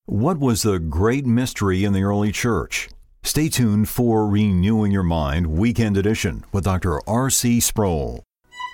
What was the great mystery in the early church? Stay tuned for Renewing Your Mind Weekend Edition with Dr. R.C. Sproul.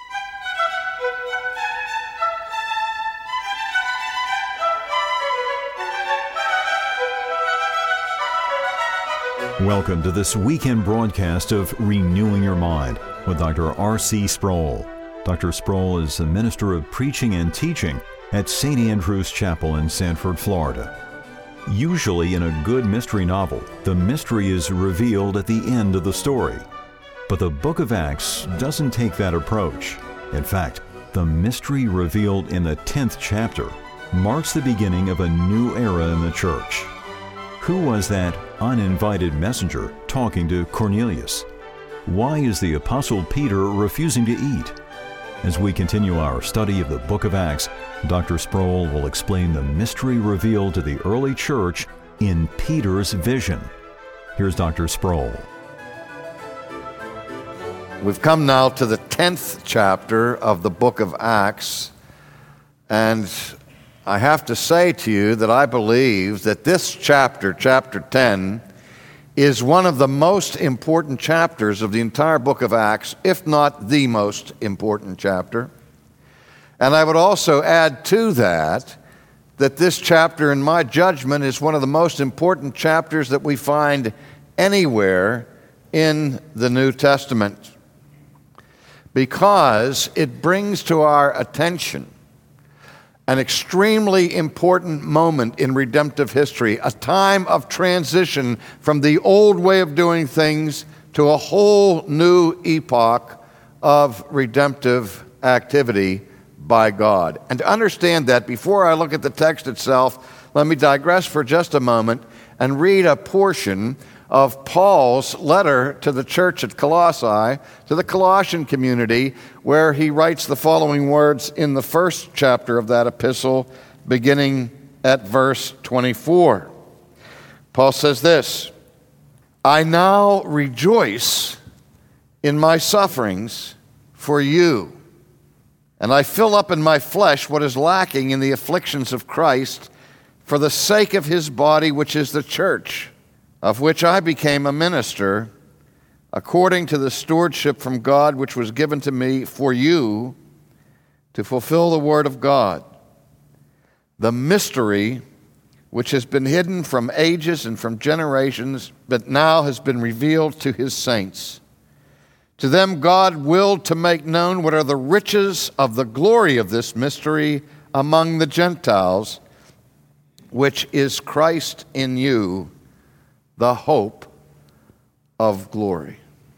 Welcome to this weekend broadcast of Renewing Your Mind with Dr. R.C. Sproul. Dr. Sproul is a minister of preaching and teaching at St. Andrew's Chapel in Sanford, Florida. Usually in a good mystery novel, the mystery is revealed at the end of the story. But the book of Acts doesn't take that approach. In fact, the mystery revealed in the 10th chapter marks the beginning of a new era in the church. Who was that uninvited messenger talking to Cornelius? Why is the Apostle Peter refusing to eat? As we continue our study of the book of Acts, Dr. Sproul will explain the mystery revealed to the early church in Peter's vision. Here's Dr. Sproul. We've come now to the 10th chapter of the book of Acts, and I have to say to you that I believe that this chapter, chapter 10, is one of the most important chapters of the entire book of Acts, if not the most important chapter. And I would also add to that this chapter, in my judgment, is one of the most important chapters that we find anywhere in the New Testament, because it brings to our attention an extremely important moment in redemptive history, a time of transition from the old way of doing things to a whole new epoch of redemptive activity by God. And to understand that, before I look at the text itself, let me digress for just a moment and read a portion of Paul's letter to the church at Colossae, to the Colossian community, where he writes the following words in the first chapter of that epistle, beginning at verse 24. Paul says this: "I now rejoice in my sufferings for you, and I fill up in my flesh what is lacking in the afflictions of Christ for the sake of his body, which is the church, of which I became a minister, according to the stewardship from God which was given to me for you to fulfill the word of God, the mystery which has been hidden from ages and from generations, but now has been revealed to his saints. To them God willed to make known what are the riches of the glory of this mystery among the Gentiles, which is Christ in you, the hope of glory."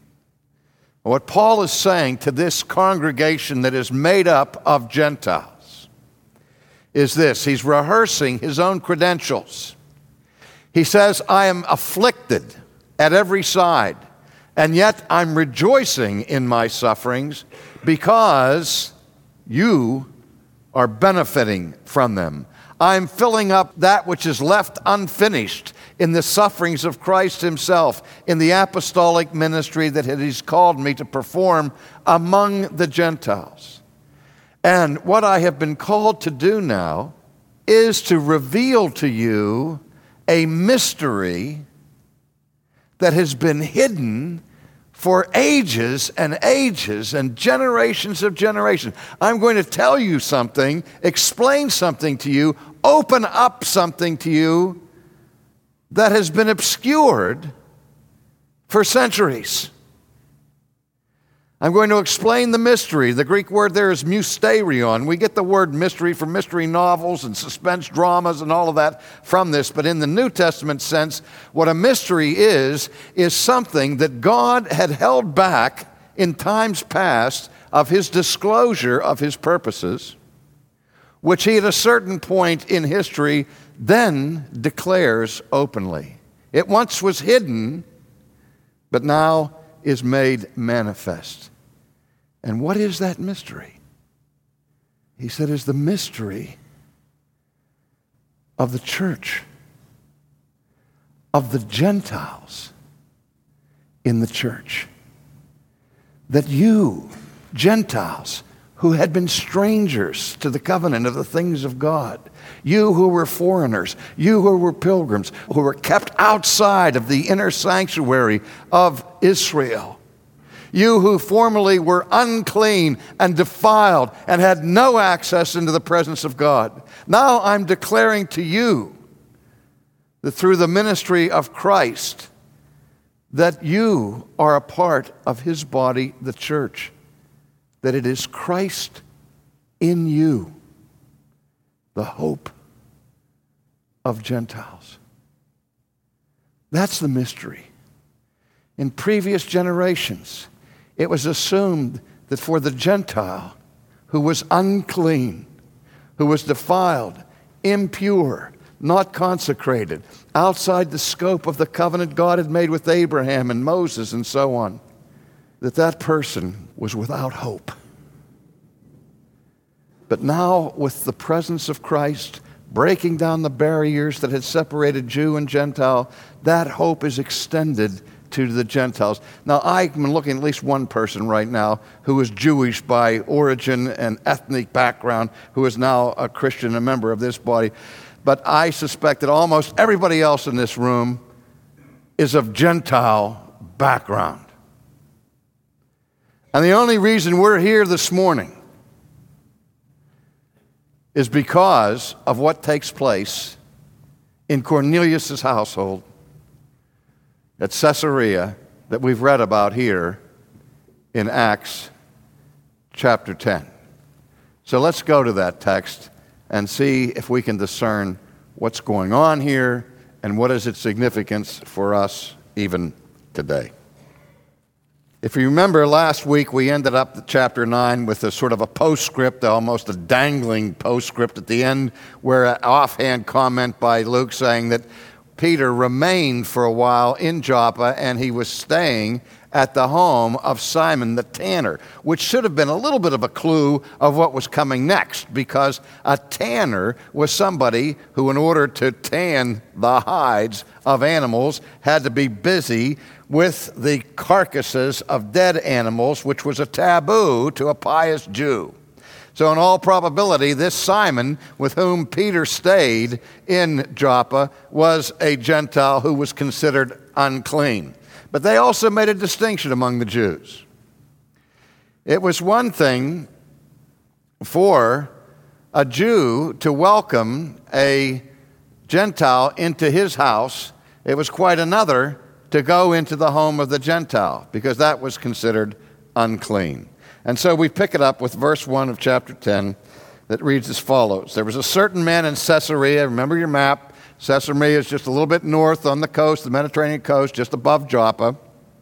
What Paul is saying to this congregation that is made up of Gentiles is this. He's rehearsing his own credentials. He says, "I am afflicted at every side, and yet I'm rejoicing in my sufferings because you are benefiting from them. I'm filling up that which is left unfinished in the sufferings of Christ himself, in the apostolic ministry that he's called me to perform among the Gentiles. And what I have been called to do now is to reveal to you a mystery that has been hidden for ages and ages and generations of generations. I'm going to tell you something, explain something to you, open up something to you that has been obscured for centuries. I'm going to explain the mystery. The Greek word there is mysterion. We get the word mystery from mystery novels and suspense dramas and all of that from this. But in the New Testament sense, what a mystery is something that God had held back in times past of his disclosure of his purposes, which he at a certain point in history then declares openly. It once was hidden, but now is made manifest. And what is that mystery? He said, is the mystery of the church, of the Gentiles in the church. That you, Gentiles, who had been strangers to the covenant of the things of God. You who were foreigners, you who were pilgrims, who were kept outside of the inner sanctuary of Israel. You who formerly were unclean and defiled and had no access into the presence of God. Now I'm declaring to you that through the ministry of Christ, that you are a part of his body, the church. That it is Christ in you, the hope of Gentiles. That's the mystery. In previous generations, it was assumed that for the Gentile who was unclean, who was defiled, impure, not consecrated, outside the scope of the covenant God had made with Abraham and Moses and so on, that person was without hope. But now, with the presence of Christ breaking down the barriers that had separated Jew and Gentile, that hope is extended to the Gentiles. Now, I'm looking at least one person right now who is Jewish by origin and ethnic background, who is now a Christian, a member of this body. But I suspect that almost everybody else in this room is of Gentile background. And the only reason we're here this morning is because of what takes place in Cornelius' household at Caesarea that we've read about here in Acts chapter 10. So let's go to that text and see if we can discern what's going on here and what is its significance for us even today. If you remember, last week we ended up at chapter 9 with a sort of a postscript, almost a dangling postscript at the end, where an offhand comment by Luke saying that Peter remained for a while in Joppa and he was staying at the home of Simon the tanner, which should have been a little bit of a clue of what was coming next, because a tanner was somebody who, in order to tan the hides of animals, had to be busy with the carcasses of dead animals, which was a taboo to a pious Jew. So in all probability, this Simon, with whom Peter stayed in Joppa, was a Gentile who was considered unclean. But they also made a distinction among the Jews. It was one thing for a Jew to welcome a Gentile into his house. It was quite another to go into the home of the Gentile, because that was considered unclean. And so we pick it up with verse 1 of chapter 10 that reads as follows. There was a certain man in Caesarea. Remember your map. Caesarea is just a little bit north on the coast, the Mediterranean coast, just above Joppa.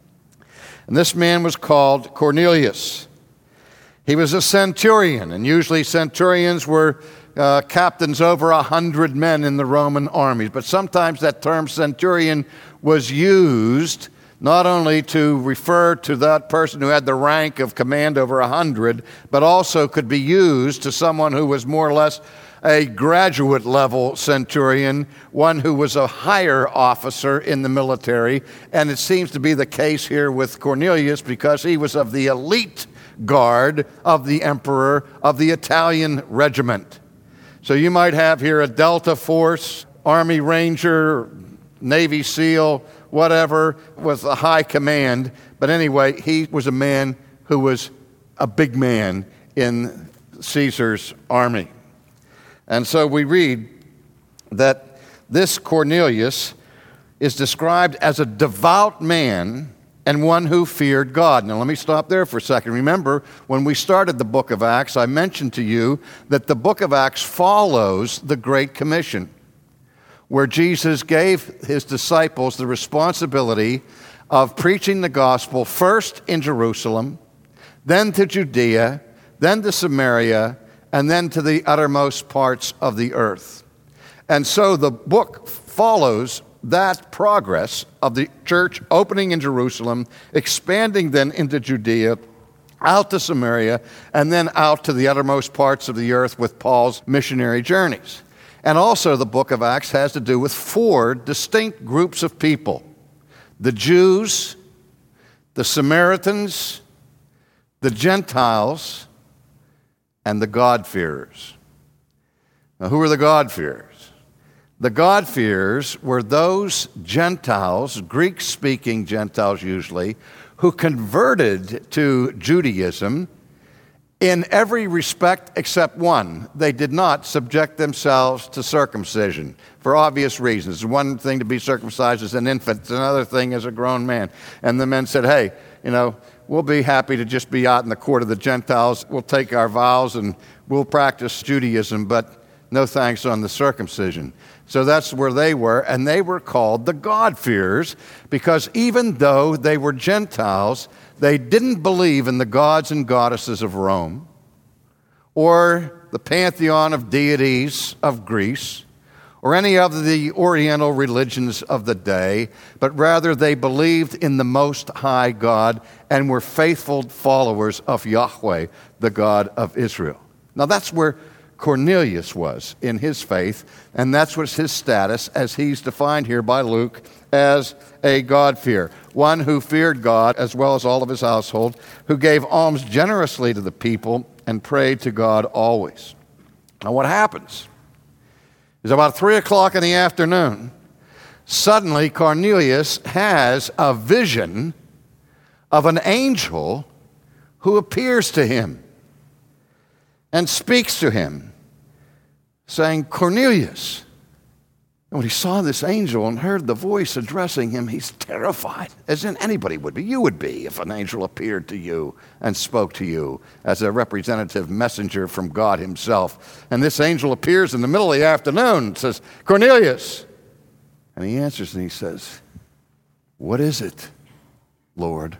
And this man was called Cornelius. He was a centurion, and usually centurions were captains over 100 men in the Roman armies. But sometimes that term centurion was used not only to refer to that person who had the rank of command over 100, but also could be used to someone who was more or less a graduate level centurion, one who was a higher officer in the military. And it seems to be the case here with Cornelius, because he was of the elite guard of the emperor of the Italian regiment. So you might have here a Delta Force, Army Ranger, Navy SEAL, whatever, with a high command. But anyway, he was a man who was a big man in Caesar's army. And so we read that this Cornelius is described as a devout man and one who feared God. Now let me stop there for a second. Remember, when we started the book of Acts, I mentioned to you that the book of Acts follows the Great Commission, where Jesus gave his disciples the responsibility of preaching the gospel first in Jerusalem, then to Judea, then to Samaria, and then to the uttermost parts of the earth. And so the book follows that progress of the church opening in Jerusalem, expanding then into Judea, out to Samaria, and then out to the uttermost parts of the earth with Paul's missionary journeys. And also the book of Acts has to do with 4 distinct groups of people: the Jews, the Samaritans, the Gentiles, and the God-fearers. Now, who were the God-fearers? The God-fearers were those Gentiles, Greek-speaking Gentiles usually, who converted to Judaism in every respect except one. They did not subject themselves to circumcision for obvious reasons. One thing to be circumcised as an infant, another thing as a grown man. And the men said, hey, we'll be happy to just be out in the court of the Gentiles. We'll take our vows and we'll practice Judaism, but no thanks on the circumcision. So that's where they were, and they were called the God-fearers because even though they were Gentiles, they didn't believe in the gods and goddesses of Rome or the pantheon of deities of Greece or any of the Oriental religions of the day, but rather they believed in the Most High God and were faithful followers of Yahweh, the God of Israel. Now that's where Cornelius was in his faith, and that's what's his status as he's defined here by Luke as a God-fearer, one who feared God as well as all of his household, who gave alms generously to the people and prayed to God always. Now what happens is about 3 o'clock in the afternoon, suddenly Cornelius has a vision of an angel who appears to him and speaks to him, saying, Cornelius. And when he saw this angel and heard the voice addressing him, he's terrified, as in anybody would be. You would be if an angel appeared to you and spoke to you as a representative messenger from God himself. And this angel appears in the middle of the afternoon and says, Cornelius. And he answers and he says, what is it, Lord?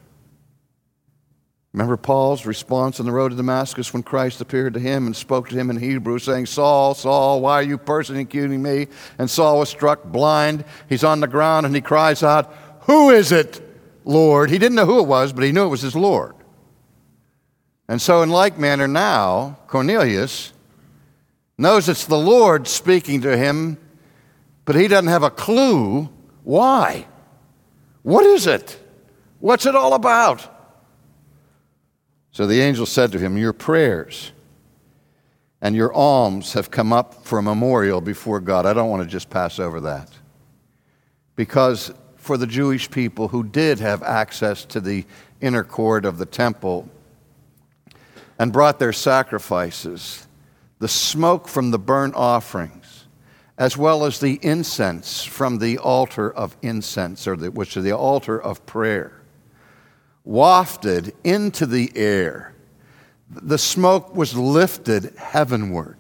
Remember Paul's response on the road to Damascus when Christ appeared to him and spoke to him in Hebrew, saying, Saul, Saul, why are you persecuting me? And Saul was struck blind. He's on the ground and he cries out, who is it, Lord? He didn't know who it was, but he knew it was his Lord. And so in like manner now, Cornelius knows it's the Lord speaking to him, but he doesn't have a clue why. What is it? What's it all about? So the angel said to him, your prayers and your alms have come up for a memorial before God. I don't want to just pass over that. Because for the Jewish people who did have access to the inner court of the temple and brought their sacrifices, the smoke from the burnt offerings, as well as the incense from the altar of incense, which is the altar of prayer, wafted into the air. The smoke was lifted heavenward,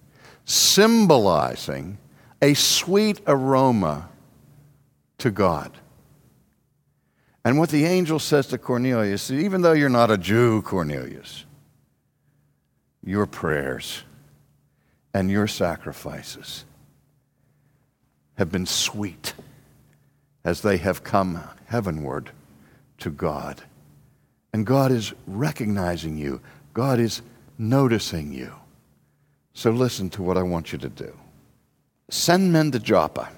symbolizing a sweet aroma to God. And what the angel says to Cornelius, even though you're not a Jew, Cornelius, your prayers and your sacrifices have been sweet as they have come heavenward to God. And God is recognizing you. God is noticing you. So listen to what I want you to do. Send men to Joppa.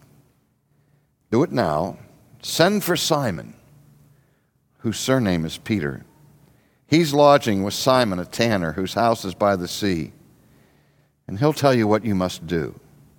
Do it now. Send for Simon, whose surname is Peter. He's lodging with Simon, a tanner, whose house is by the sea. And he'll tell you what you must do.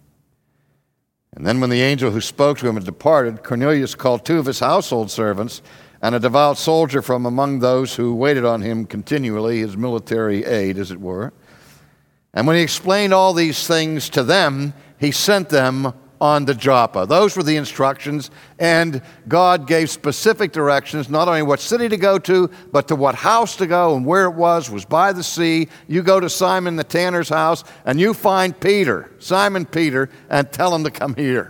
And then when the angel who spoke to him had departed, Cornelius called 2 of his household servants and a devout soldier from among those who waited on him continually, his military aid, as it were. And when he explained all these things to them, he sent them on to Joppa. Those were the instructions, and God gave specific directions, not only what city to go to, but to what house to go, and where it was by the sea. You go to Simon the tanner's house, and you find Peter, Simon Peter, and tell him to come here.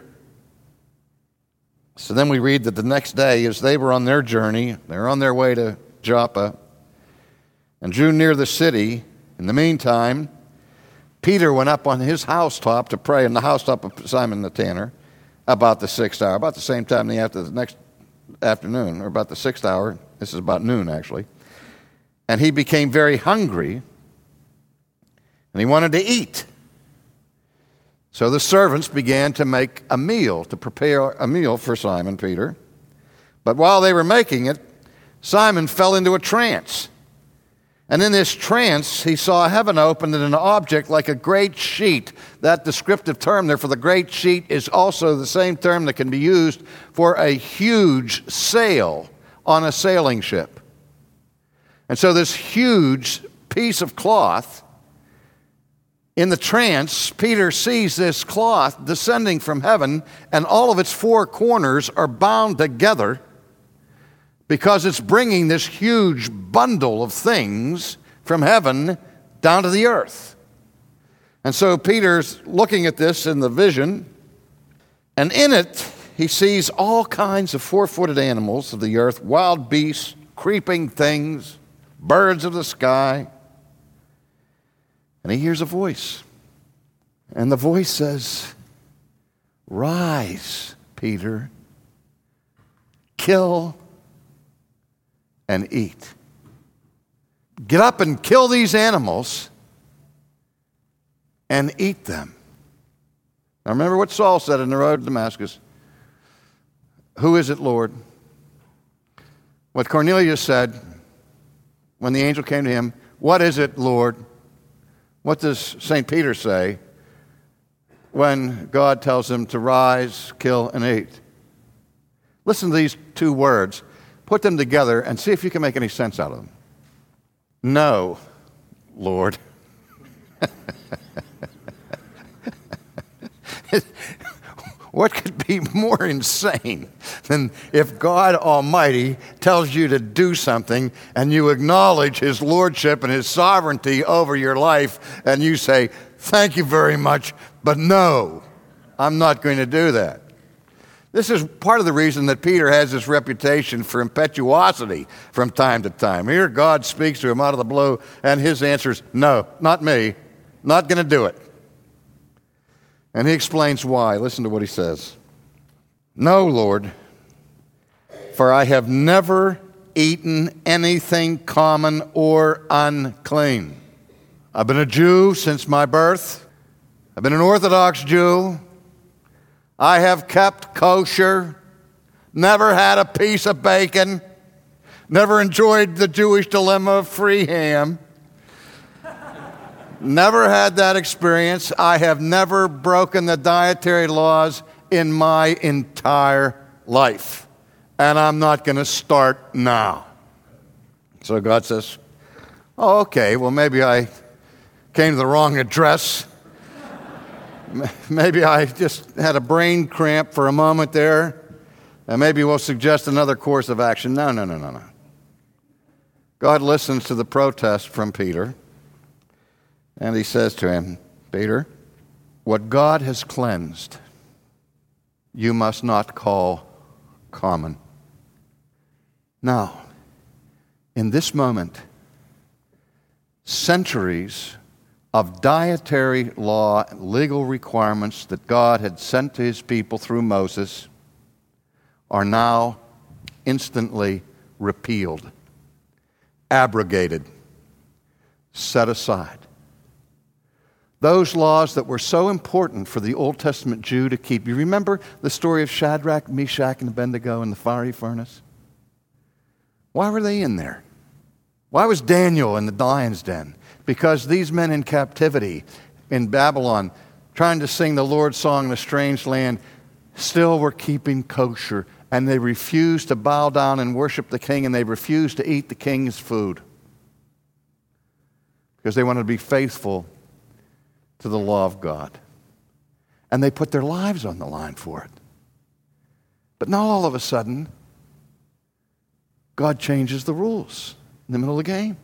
So then we read that the next day, as they were on their journey, they're on their way to Joppa, and drew near the city. In the meantime, Peter went up on his housetop to pray, in the housetop of Simon the tanner, about the 6th hour, about the same time the next afternoon, or about the 6th hour. This is about noon, actually. And he became very hungry, and he wanted to eat. So the servants began to make a meal, to prepare a meal for Simon Peter. But while they were making it, Simon fell into a trance. And in this trance, he saw heaven opened and an object like a great sheet. That descriptive term there for the great sheet is also the same term that can be used for a huge sail on a sailing ship. And so this huge piece of cloth, in the trance, Peter sees this cloth descending from heaven, and all of its four corners are bound together because it's bringing this huge bundle of things from heaven down to the earth. And so Peter's looking at this in the vision, and in it he sees all kinds of four-footed animals of the earth, wild beasts, creeping things, birds of the sky. And he hears a voice. And the voice says, "Rise, Peter, kill and eat." Get up and kill these animals and eat them. Now remember what Saul said in the road to Damascus. "Who is it, Lord?" What Cornelius said when the angel came to him, "What is it, Lord?" What does St. Peter say when God tells him to rise, kill, and eat? Listen to these two words. Put them together and see if you can make any sense out of them. "No, Lord." What could be more insane than if God Almighty tells you to do something and you acknowledge His lordship and His sovereignty over your life and you say, "Thank you very much, but no, I'm not going to do that." This is part of the reason that Peter has this reputation for impetuosity from time to time. Here God speaks to him out of the blue, and his answer is, "No, not me, not going to do it." And he explains why. Listen to what he says. "No, Lord, for I have never eaten anything common or unclean. I've been a Jew since my birth. I've been an Orthodox Jew. I have kept kosher, never had a piece of bacon, never enjoyed the Jewish dilemma of free ham. Never had that experience. I have never broken the dietary laws in my entire life. And I'm not going to start now." So God says, "Oh, okay, well, maybe I came to the wrong address. Maybe I just had a brain cramp for a moment there, and maybe we'll suggest another course of action." No. God listens to the protest from Peter, and he says to him, "Peter, what God has cleansed, you must not call common." Now, in this moment, centuries of dietary law and legal requirements that God had sent to His people through Moses are now instantly repealed, abrogated, set aside. Those laws that were so important for the Old Testament Jew to keep. You remember the story of Shadrach, Meshach, and Abednego in the fiery furnace? Why were they in there? Why was Daniel in the lion's den? Because these men in captivity in Babylon, trying to sing the Lord's song in a strange land, still were keeping kosher, and they refused to bow down and worship the king, and they refused to eat the king's food because they wanted to be faithful to the law of God. And they put their lives on the line for it. But now all of a sudden, God changes the rules in the middle of the game.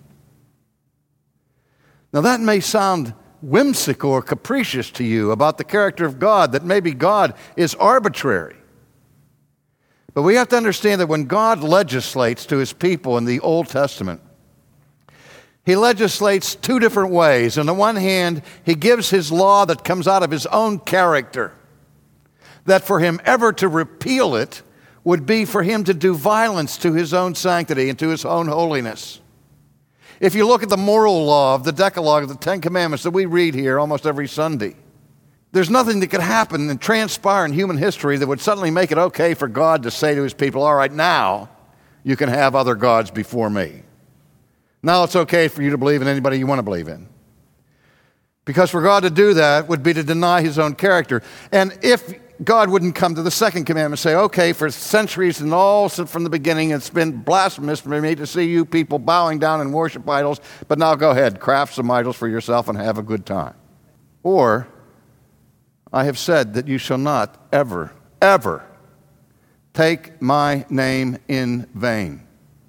Now that may sound whimsical or capricious to you about the character of God, that maybe God is arbitrary. But we have to understand that when God legislates to His people in the Old Testament, He legislates two different ways. On the one hand, He gives His law that comes out of His own character, that for Him ever to repeal it would be for Him to do violence to His own sanctity and to His own holiness. If you look at the moral law of the Decalogue, of the Ten Commandments that we read here almost every Sunday, there's nothing that could happen and transpire in human history that would suddenly make it okay for God to say to His people, "All right, now you can have other gods before me." Now it's okay for you to believe in anybody you want to believe in. Because for God to do that would be to deny his own character. And if God wouldn't come to the second commandment and say, okay, for centuries and all from the beginning, it's been blasphemous for me to see you people bowing down and worship idols, but now go ahead, craft some idols for yourself and have a good time. Or, I have said that you shall not ever, ever take my name in vain.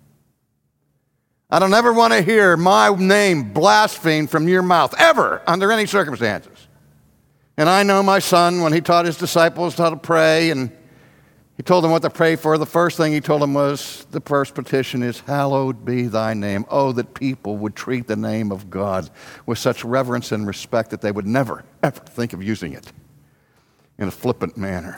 I don't ever want to hear my name blasphemed from your mouth, ever, under any circumstances. And I know my son, when he taught his disciples how to pray, and he told them what to pray for, the first thing he told them was, the first petition is, hallowed be thy name. Oh, that people would treat the name of God with such reverence and respect that they would never, ever think of using it in a flippant manner.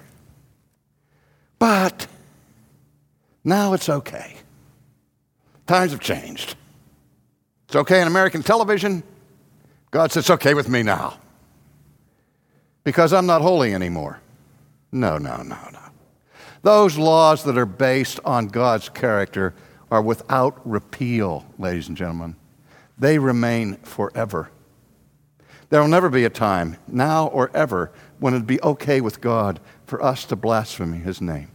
But now it's okay. Times have changed. It's okay on American television. God says it's okay with me now. Because I'm not holy anymore. No. Those laws that are based on God's character are without repeal, ladies and gentlemen. They remain forever. There will never be a time, now or ever, when it would be okay with God for us to blaspheme his name.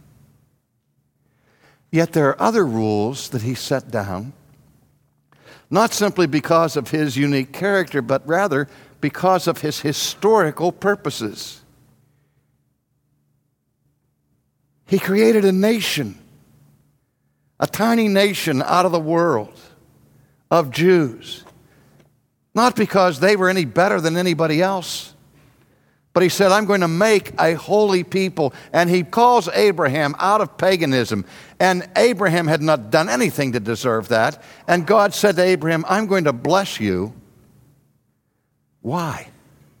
Yet there are other rules that he set down, not simply because of his unique character, but rather because of his historical purposes. He created a nation, a tiny nation out of the world of Jews, not because they were any better than anybody else, but he said, I'm going to make a holy people. And he calls Abraham out of paganism. And Abraham had not done anything to deserve that. And God said to Abraham, I'm going to bless you. Why?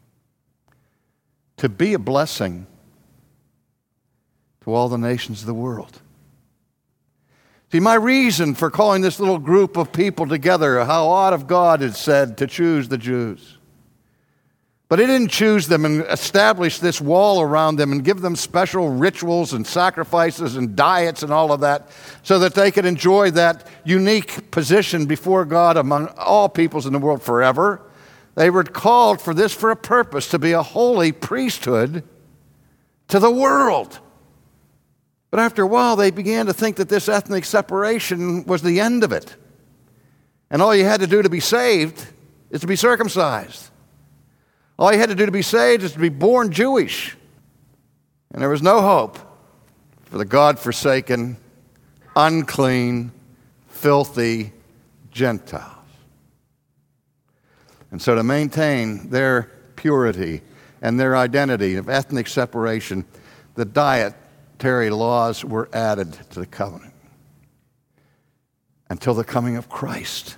To be a blessing to all the nations of the world. See, my reason for calling this little group of people together, how odd of God it said to choose the Jews. But he didn't choose them and establish this wall around them and give them special rituals and sacrifices and diets and all of that so that they could enjoy that unique position before God among all peoples in the world forever. They were called for this for a purpose, to be a holy priesthood to the world. But after a while, they began to think that this ethnic separation was the end of it. And all you had to do to be saved is to be circumcised. All you had to do to be saved is to be born Jewish. And there was no hope for the God-forsaken, unclean, filthy Gentiles. And so to maintain their purity and their identity of ethnic separation, the dietary laws were added to the covenant until the coming of Christ,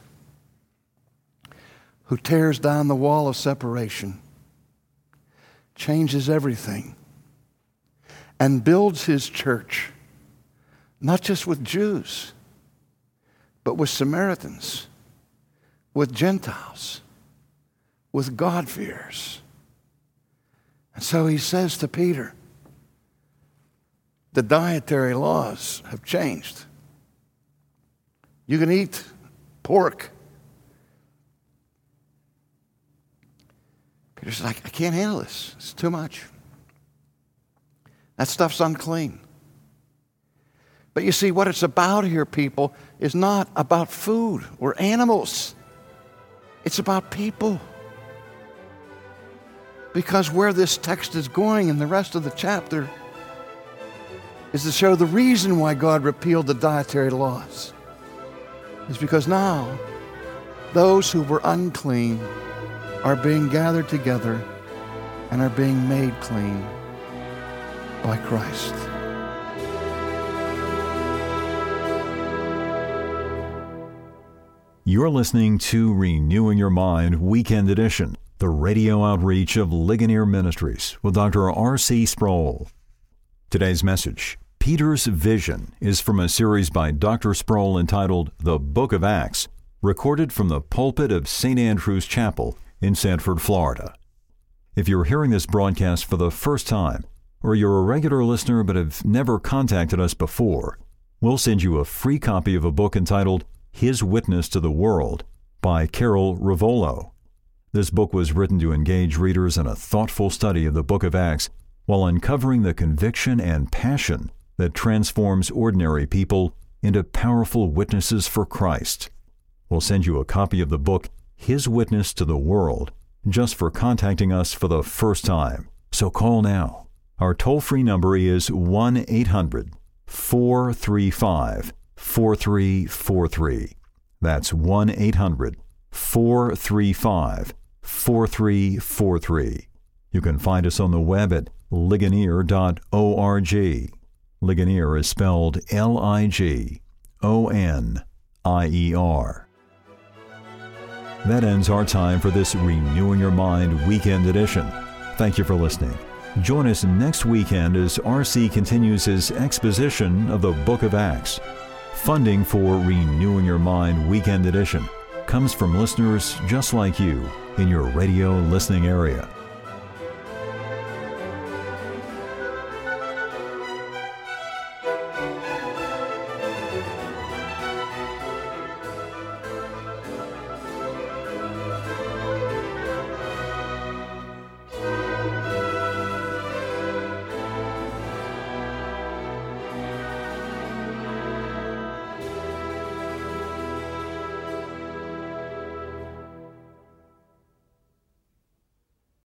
who tears down the wall of separation, changes everything, and builds his church, not just with Jews, but with Samaritans, with Gentiles, with God-fearers. And so he says to Peter, the dietary laws have changed. You can eat pork. Peter says, I can't handle this. It's too much. That stuff's unclean. But you see, what it's about here, people, is not about food or animals. It's about people. Because where this text is going in the rest of the chapter is to show the reason why God repealed the dietary laws. It's because now those who were unclean are being gathered together and are being made clean by Christ. You're listening to Renewing Your Mind Weekend Edition, the radio outreach of Ligonier Ministries with Dr. R.C. Sproul. Today's message, Peter's Vision, is from a series by Dr. Sproul entitled The Book of Acts, recorded from the pulpit of St. Andrew's Chapel in Sanford, Florida. If you're hearing this broadcast for the first time, or you're a regular listener but have never contacted us before, we'll send you a free copy of a book entitled His Witness to the World, by Carol Rivolo. This book was written to engage readers in a thoughtful study of the book of Acts while uncovering the conviction and passion that transforms ordinary people into powerful witnesses for Christ. We'll send you a copy of the book, His Witness to the World, just for contacting us for the first time. So call now. Our toll-free number is 1-800-435-4343. That's 1-800-435-4343. You can find us on the web at ligonier.org. Ligonier is spelled L-I-G-O-N-I-E-R. That ends our time for this Renewing Your Mind Weekend Edition. Thank you for listening. Join us next weekend as R.C. continues his exposition of the Book of Acts. Funding for Renewing Your Mind Weekend Edition comes from listeners just like you in your radio listening area.